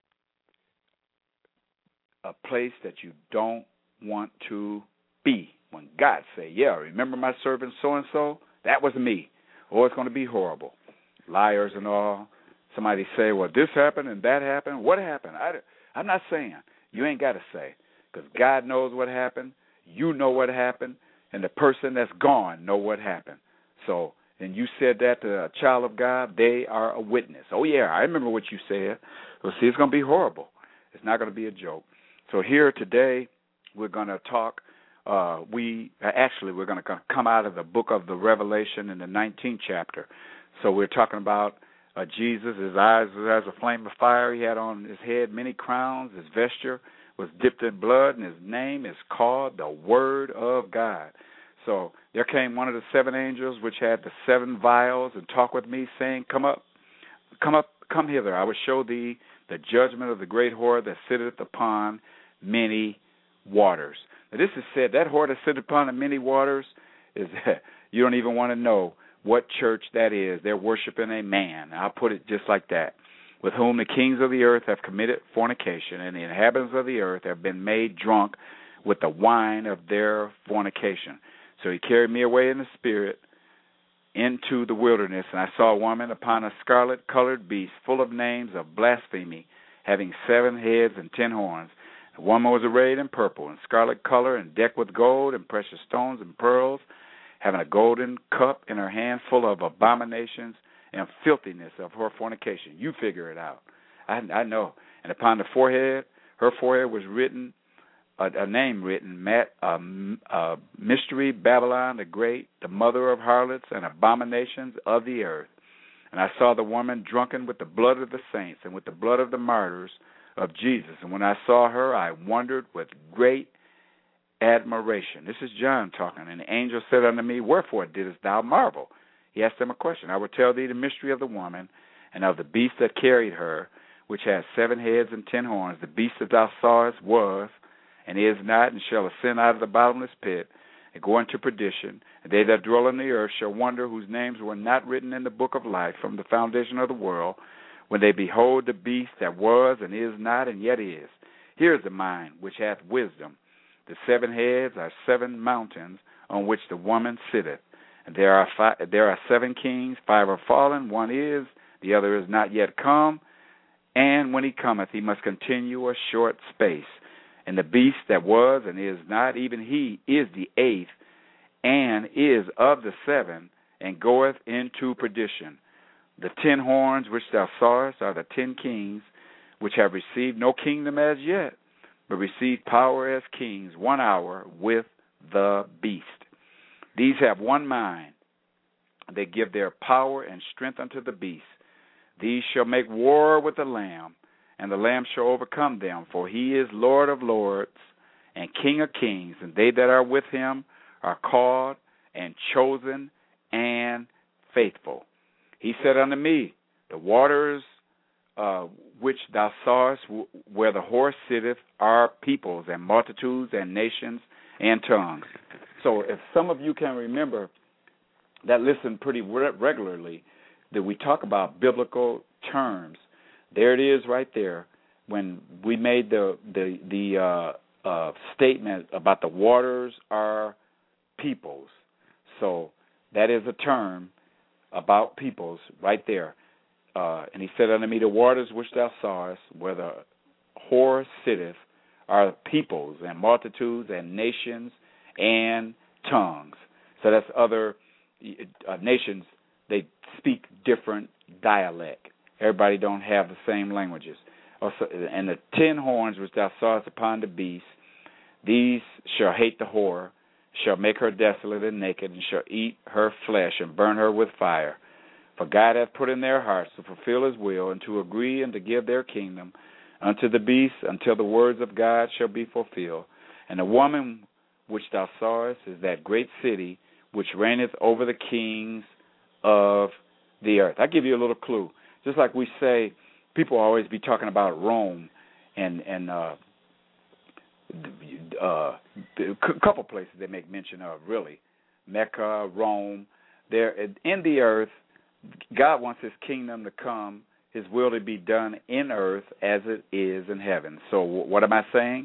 a place that you don't want to be. When God say, yeah, remember my servant so-and-so? That was me. Oh, it's going to be horrible. Liars and all. Somebody say, well, this happened and that happened. What happened? I, I'm not saying. You ain't got to say. Because God knows what happened. You know what happened. And the person that's gone know what happened. So, and you said that to a child of God, they are a witness. Oh, yeah, I remember what you said. Well, see, it's going to be horrible. It's not going to be a joke. So here today, we're going to talk. Uh, we actually, we're going to come out of the book of the Revelation in the nineteenth chapter. So we're talking about uh, Jesus. His eyes were as a flame of fire. He had on his head many crowns. His vesture was dipped in blood, and his name is called the Word of God. So there came one of the seven angels which had the seven vials and talked with me, saying, Come up, come up, come hither. I will show thee the judgment of the great whore that sitteth upon many waters. Now, this is said, that whore that sitteth upon the many waters is you don't even want to know what church that is. They're worshiping a man. I'll put it just like that. With whom the kings of the earth have committed fornication, and the inhabitants of the earth have been made drunk with the wine of their fornication. So he carried me away in the spirit into the wilderness, and I saw a woman upon a scarlet-colored beast, full of names of blasphemy, having seven heads and ten horns. The woman was arrayed in purple and scarlet color, and decked with gold and precious stones and pearls, having a golden cup in her hand full of abominations and filthiness of her fornication. You figure it out. I, I know. And upon the forehead, her forehead was written a, a name written, Mat, uh, uh, Mystery Babylon the Great, the mother of harlots and abominations of the earth. And I saw the woman drunken with the blood of the saints and with the blood of the martyrs of Jesus. And when I saw her, I wondered with great admiration. This is John talking. And the angel said unto me, Wherefore didst thou marvel? He asked him a question. I will tell thee the mystery of the woman and of the beast that carried her, which has seven heads and ten horns. The beast that thou sawest was and is not, and shall ascend out of the bottomless pit and go into perdition. And they that dwell on the earth shall wonder, whose names were not written in the book of life from the foundation of the world, when they behold the beast that was and is not and yet is. Here is the mind which hath wisdom. The seven heads are seven mountains on which the woman sitteth. And there are five, there are seven kings, five are fallen, one is, the other is not yet come. And when he cometh, he must continue a short space. And the beast that was and is not, even he is the eighth, and is of the seven, and goeth into perdition. The ten horns which thou sawest are the ten kings, which have received no kingdom as yet, but received power as kings one hour with the beast. These have one mind. They give their power and strength unto the beast. These shall make war with the Lamb, and the Lamb shall overcome them, for he is Lord of lords and King of kings, and they that are with him are called and chosen and faithful. He said unto me, The waters uh, which thou sawest, w- where the horse sitteth, are peoples and multitudes and nations and tongues. So if some of you can remember that listen pretty re- regularly, that we talk about biblical terms, there it is right there when we made the the, the uh, uh, statement about the waters are peoples. So that is a term about peoples right there. Uh, and he said unto me, The waters which thou sawest, where the whore sitteth, are peoples and multitudes and nations and tongues. So that's other uh, nations. They speak different dialect. Everybody don't have the same languages. Also, and the ten horns which thou sawest upon the beast, these shall hate the whore, shall make her desolate and naked, and shall eat her flesh and burn her with fire. For God hath put in their hearts to fulfill his will, and to agree and to give their kingdom unto the beast, until the words of God shall be fulfilled. And the woman which thou sawest is that great city which reigneth over the kings of the earth. I'll give you a little clue. Just like we say, people always be talking about Rome and and uh, uh, a couple places they make mention of, really. Mecca, Rome. There in the earth, God wants his kingdom to come, his will to be done in earth as it is in heaven. So what am I saying?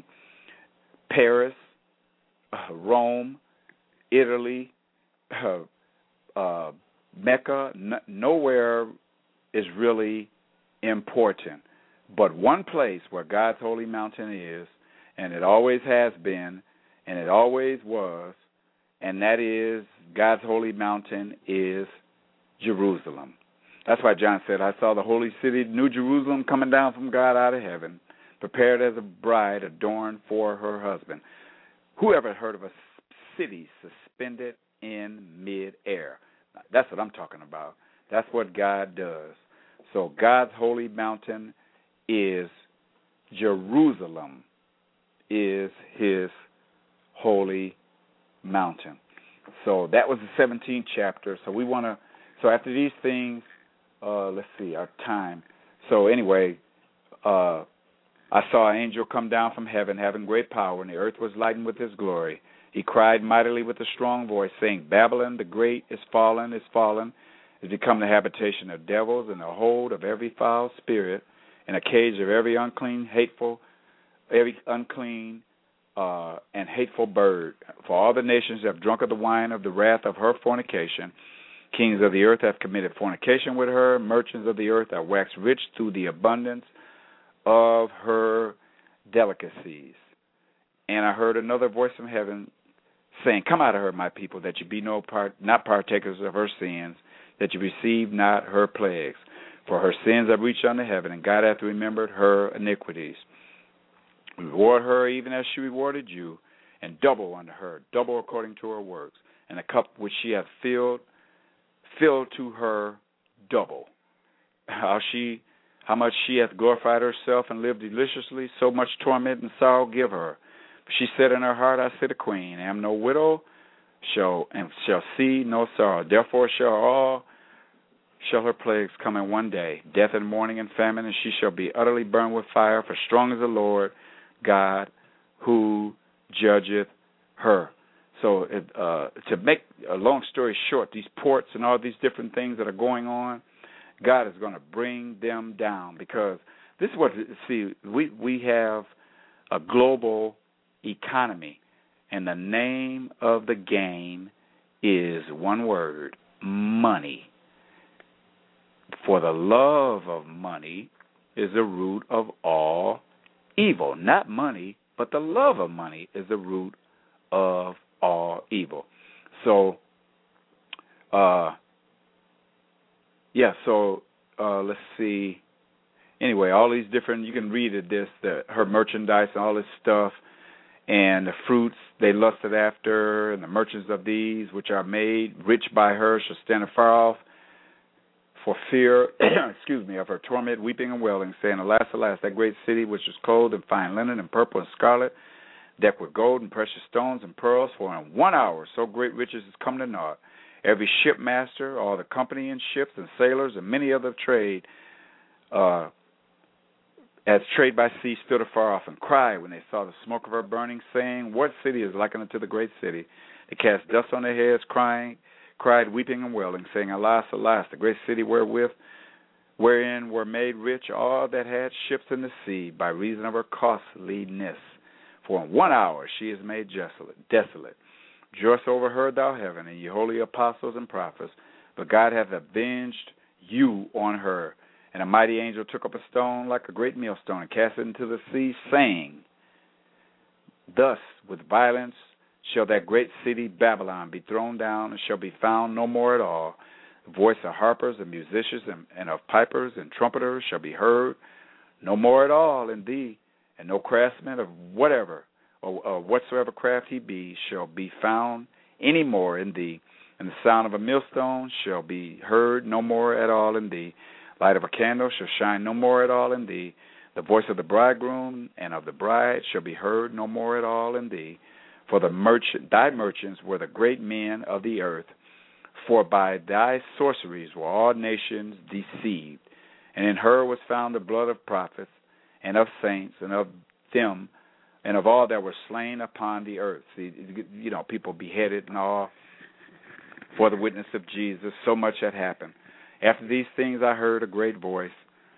Paris, uh, Rome, Italy, uh, uh, Mecca, n- nowhere is really important. But one place where God's holy mountain is, and it always has been, and it always was, and that is God's holy mountain is Jerusalem. That's why John said, I saw the holy city, New Jerusalem, coming down from God out of heaven, prepared as a bride adorned for her husband. Who ever heard of a city suspended in midair? That's what I'm talking about. That's what God does. So God's holy mountain is Jerusalem, is his holy mountain. So that was the seventeenth chapter. So we want to, so after these things, uh, let's see, our time. So anyway, uh, I saw an angel come down from heaven having great power, and the earth was lightened with his glory. He cried mightily with a strong voice, saying, Babylon the great is fallen, is fallen, is become the habitation of devils, and the hold of every foul spirit, and a cage of every unclean, hateful, every unclean uh, and hateful bird. For all the nations have drunk of the wine of the wrath of her fornication. Kings of the earth have committed fornication with her. Merchants of the earth are waxed rich through the abundance of her delicacies. And I heard another voice from heaven saying, Come out of her, my people, that you be no part, not partakers of her sins, that you receive not her plagues. For her sins have reached unto heaven, and God hath remembered her iniquities. Reward her even as she rewarded you, and double unto her, double according to her works. And the cup which she hath filled, fill to her double. How she, how much she hath glorified herself and lived deliciously, so much torment and sorrow give her. But she said in her heart, I sit a queen, am no widow, shall and shall see no sorrow. Therefore shall all shall her plagues come in one day, death and mourning and famine, and she shall be utterly burned with fire. For strong is the Lord God who judgeth her. So it, uh, to make a long story short, these ports and all these different things that are going on, God is going to bring them down, because this is what, see, we, we have a global economy, and the name of the game is one word, money. For the love of money is the root of all evil. Not money, but the love of money is the root of all evil. So, uh, yeah, so uh, let's see. Anyway, all these different, you can read it, this, the, her merchandise and all this stuff, and the fruits they lusted after, and the merchants of these, which are made rich by her, shall stand afar off for fear, excuse me, of her torment, weeping and wailing, saying, Alas, alas, that great city which was clothed in fine linen and purple and scarlet, decked with gold and precious stones and pearls, for in one hour so great riches is come to naught. Every shipmaster, all the company in ships and sailors, and many other trade, uh, as trade by sea, stood afar off and cried when they saw the smoke of her burning, saying, What city is likened unto the great city? They cast dust on their heads, crying, cried, weeping and wailing, saying, Alas, alas, the great city wherewith, wherein were made rich all that had ships in the sea, by reason of her costliness. For in one hour she is made desolate. desolate. Rejoice over her, thou heaven, and ye holy apostles and prophets, but God hath avenged you on her. And a mighty angel took up a stone like a great millstone and cast it into the sea, saying, Thus with violence shall that great city Babylon be thrown down, and shall be found no more at all. The voice of harpers and musicians and, and of pipers and trumpeters shall be heard no more at all in thee, and no craftsman of whatever or, or whatsoever craft he be shall be found any more in thee. And the sound of a millstone shall be heard no more at all in thee. Light of a candle shall shine no more at all in thee. The voice of the bridegroom and of the bride shall be heard no more at all in thee. For the merchant, thy merchants were the great men of the earth. For by thy sorceries were all nations deceived. And in her was found the blood of prophets and of saints and of them and of all that were slain upon the earth. See, you know, people beheaded and all for the witness of Jesus. So much had happened. After these things I heard a great voice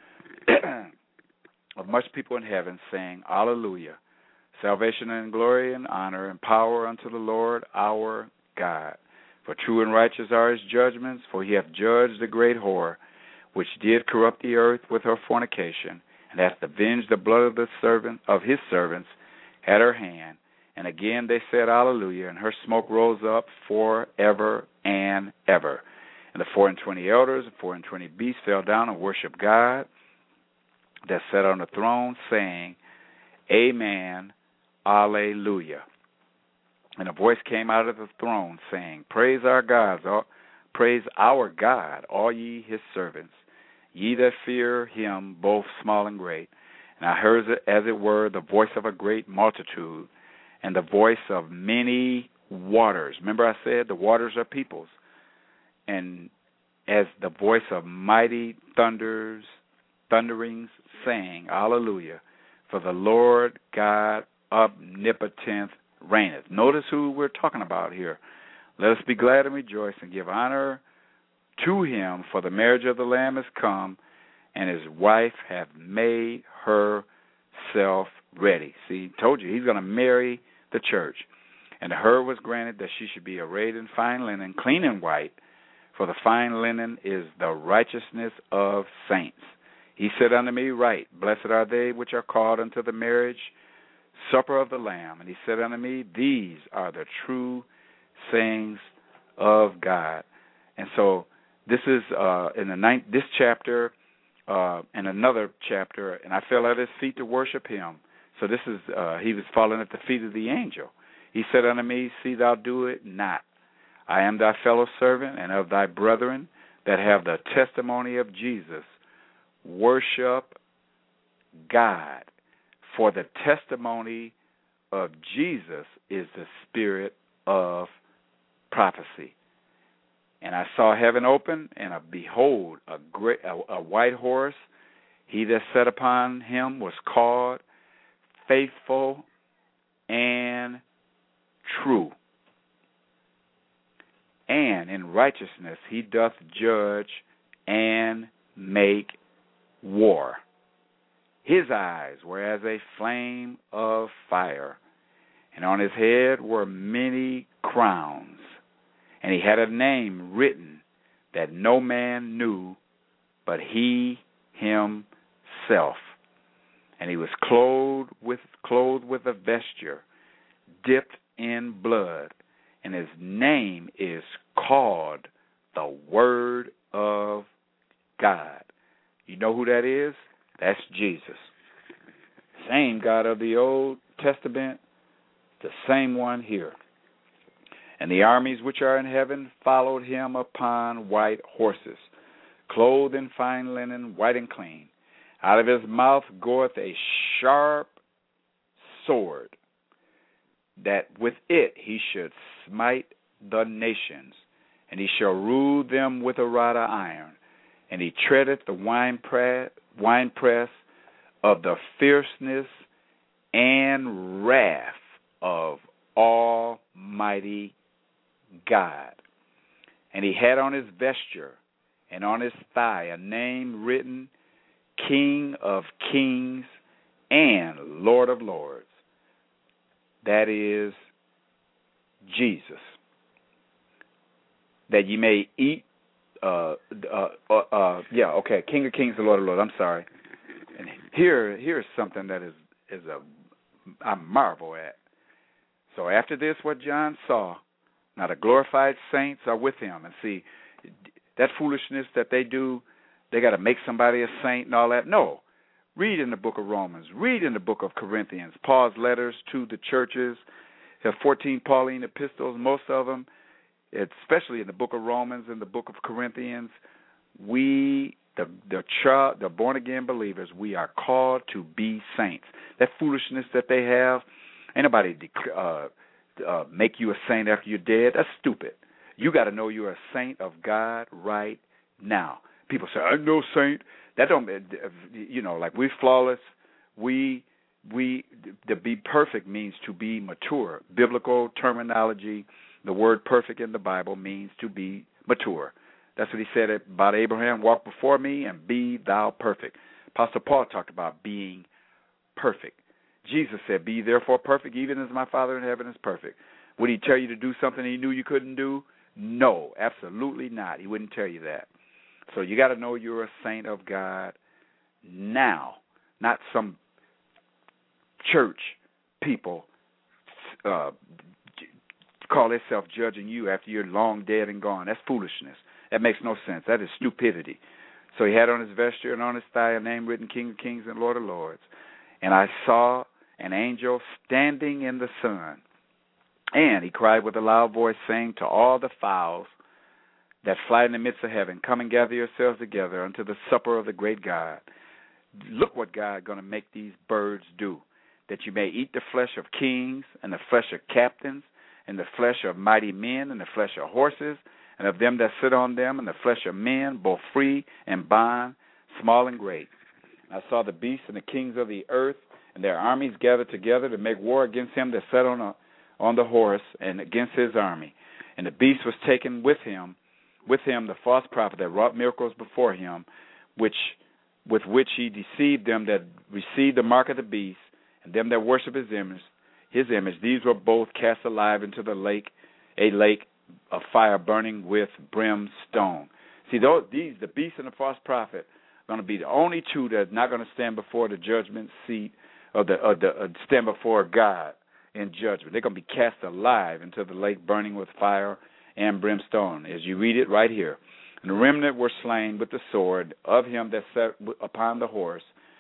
of much people in heaven saying, Alleluia. Salvation and glory and honor and power unto the Lord our God. For true and righteous are his judgments, for he hath judged the great whore, which did corrupt the earth with her fornication, and hath avenged the blood of the servant of his servants at her hand. And again they said, Alleluia, and her smoke rose up forever and ever. And the four and twenty elders and four and twenty beasts fell down and worshipped God that sat on the throne, saying, Amen, Alleluia. And a voice came out of the throne, saying, Praise our God, all, praise our God, all ye his servants, ye that fear him, both small and great. And I heard, as it were, the voice of a great multitude, and the voice of many waters. Remember I said the waters are peoples. And as the voice of mighty thunders, thunderings, saying, Alleluia, for the Lord God omnipotent reigneth. Notice who we're talking about here. Let us be glad and rejoice and give honor to him, for the marriage of the Lamb is come, and his wife hath made herself ready. See, told you, he's going to marry the church. And to her was granted that she should be arrayed in fine linen, clean and white, for the fine linen is the righteousness of saints. He said unto me, Right, blessed are they which are called unto the marriage supper of the Lamb. And he said unto me, These are the true sayings of God. And so this is uh, in the ninth, this chapter uh, and another chapter, and I fell at his feet to worship him, So this is, uh, he was falling at the feet of the angel. He said unto me, see thou do it not. I am thy fellow servant and of thy brethren that have the testimony of Jesus. Worship God, for the testimony of Jesus is the spirit of prophecy. And I saw heaven open, and a, behold, a great, a, a white horse. He that sat upon him was called Faithful and True. And in righteousness he doth judge and make war. His eyes were as a flame of fire, and on his head were many crowns. And he had a name written that no man knew but he himself. And he was clothed with clothed with a vesture dipped in blood, and his name is called the Word of God. You know who that is? That's Jesus. Same God of the Old Testament, the same one here. And the armies which are in heaven followed him upon white horses, clothed in fine linen, white and clean. Out of his mouth goeth a sharp sword, that with it he should smite the nations, and he shall rule them with a rod of iron. And he treadeth the winepress winepress of the fierceness and wrath of Almighty God. And he had on his vesture and on his thigh a name written, King of Kings and Lord of Lords. That is Jesus. That ye may eat, uh, uh, uh, uh, yeah, okay, King of Kings and Lord of Lords. I'm sorry. And here, here's something that is is a I marvel at. So after this, what John saw, now the glorified saints are with him. And see, that foolishness that they do, they got to make somebody a saint and all that. No. Read in the book of Romans. Read in the book of Corinthians. Paul's letters to the churches. There are fourteen Pauline epistles, most of them, especially in the book of Romans and the book of Corinthians. We, the the, the born-again believers, we are called to be saints. That foolishness that they have, ain't nobody uh, uh, make you a saint after you're dead. That's stupid. You got to know you're a saint of God right now. People say, I'm no saint. That don't, you know, like we're flawless. We, we, to be perfect means to be mature. Biblical terminology, the word perfect in the Bible means to be mature. That's what he said about Abraham, walk before me and be thou perfect. Apostle Paul talked about being perfect. Jesus said, be therefore perfect, even as my Father in heaven is perfect. Would he tell you to do something he knew you couldn't do? No, absolutely not. He wouldn't tell you that. So you got to know you're a saint of God now, not some church people uh, call themselves judging you after you're long dead and gone. That's foolishness. That makes no sense. That is stupidity. So he had on his vesture and on his thigh a name written, King of Kings and Lord of Lords. And I saw an angel standing in the sun, and he cried with a loud voice, saying to all the fowls that fly in the midst of heaven, come and gather yourselves together unto the supper of the great God. Look what God is going to make these birds do, that you may eat the flesh of kings and the flesh of captains and the flesh of mighty men and the flesh of horses and of them that sit on them and the flesh of men, both free and bond, small and great. I saw the beasts and the kings of the earth and their armies gathered together to make war against him that sat on, a, on the horse and against his army. And the beast was taken with him, with him the false prophet that wrought miracles before him, which with which he deceived them that received the mark of the beast, and them that worship his image. His image. These were both cast alive into the lake, a lake of fire burning with brimstone. See, those, these the beast and the false prophet are going to be the only two that are not going to stand before the judgment seat or the, or the or stand before God in judgment. They're going to be cast alive into the lake burning with fire and brimstone, as you read it right here. And the remnant were slain with the sword of him that sat upon the horse,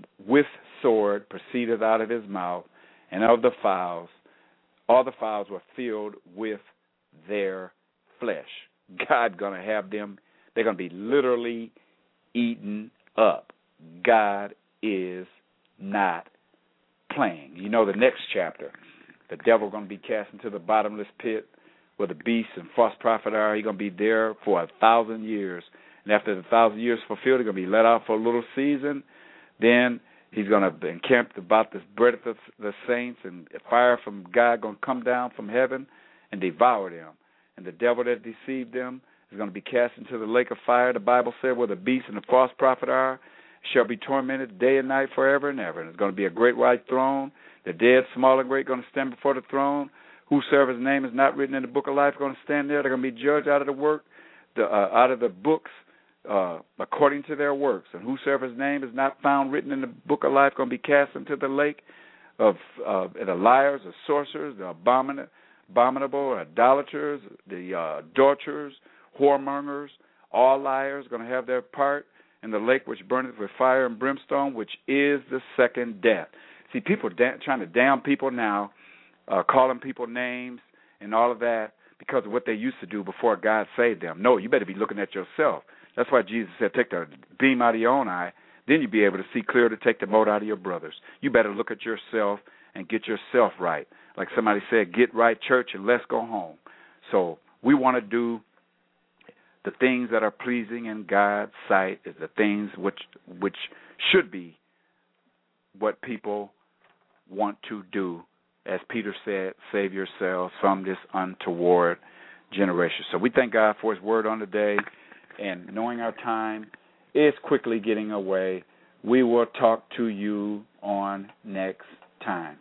with sword proceeded out of his mouth, and of the fowls, all the fowls were filled with their flesh. God going to have them, they're going to be literally eaten up. God is not playing. You know the next chapter, the devil going to be cast into the bottomless pit where the beast and false prophet are. He's going to be there for a thousand years. And after the thousand years fulfilled, he's going to be let out for a little season. Then he's going to be encamped about the bread of the, the saints, and fire from God going to come down from heaven and devour them. And the devil that deceived them is going to be cast into the lake of fire, the Bible said, where the beast and the false prophet are, shall be tormented day and night forever and ever. And it's going to be a great white throne. The dead, small and great, going to stand before the throne. Whosoever's name is not written in the book of life going to stand there. They're going to be judged out of the work, the, uh, out of the books, uh, according to their works. And whosoever's name is not found written in the book of life going to be cast into the lake of uh, the liars, the sorcerers, the abomin- abominable, idolaters, the uh, adulterers, whoremongers, all liars going to have their part in the lake which burneth with fire and brimstone, which is the second death. See, people da- trying to damn people now, uh, calling people names and all of that because of what they used to do before God saved them. No, you better be looking at yourself. That's why Jesus said, take the beam out of your own eye, then you'll be able to see clear to take the mote out of your brother's. You better look at yourself and get yourself right. Like somebody said, get right, church, and let's go home. So we want to do the things that are pleasing in God's sight, is the things which which should be what people want to do. As Peter said, save yourselves from this untoward generation. So we thank God for his word on the day, and knowing our time is quickly getting away, we will talk to you on next time.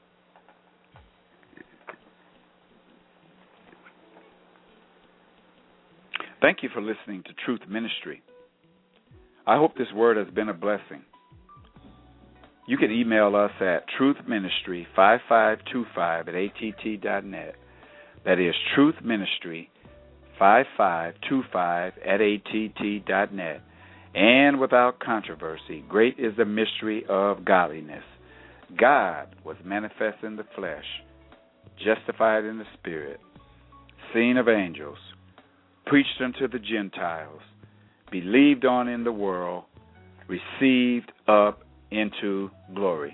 Thank you for listening to Truth Ministry. I hope this word has been a blessing. You can email us at truthministry five five two five at A T T dot net. That is truthministry five five two five at A T T dot net. And without controversy, great is the mystery of godliness. God was manifest in the flesh, justified in the spirit, seen of angels, preached unto the Gentiles, believed on in the world, received up into glory.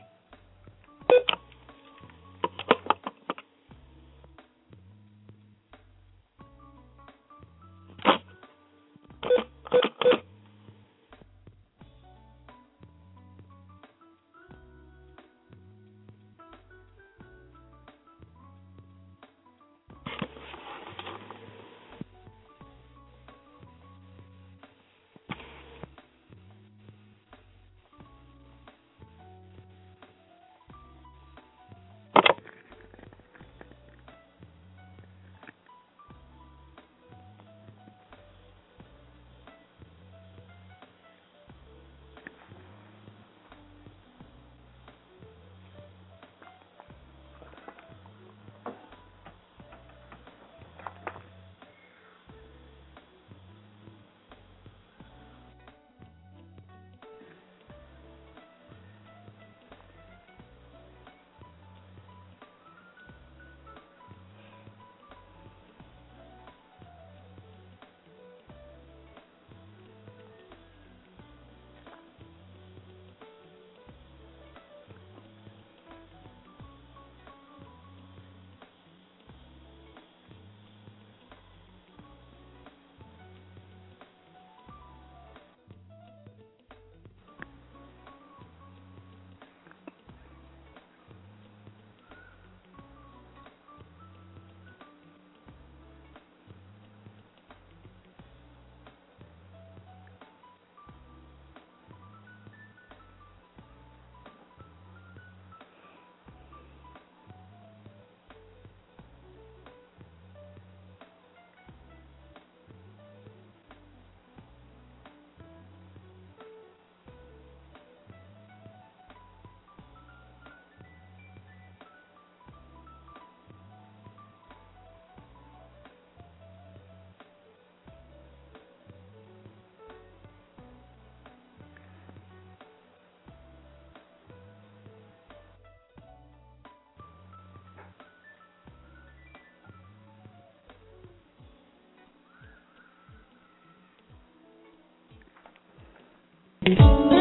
life.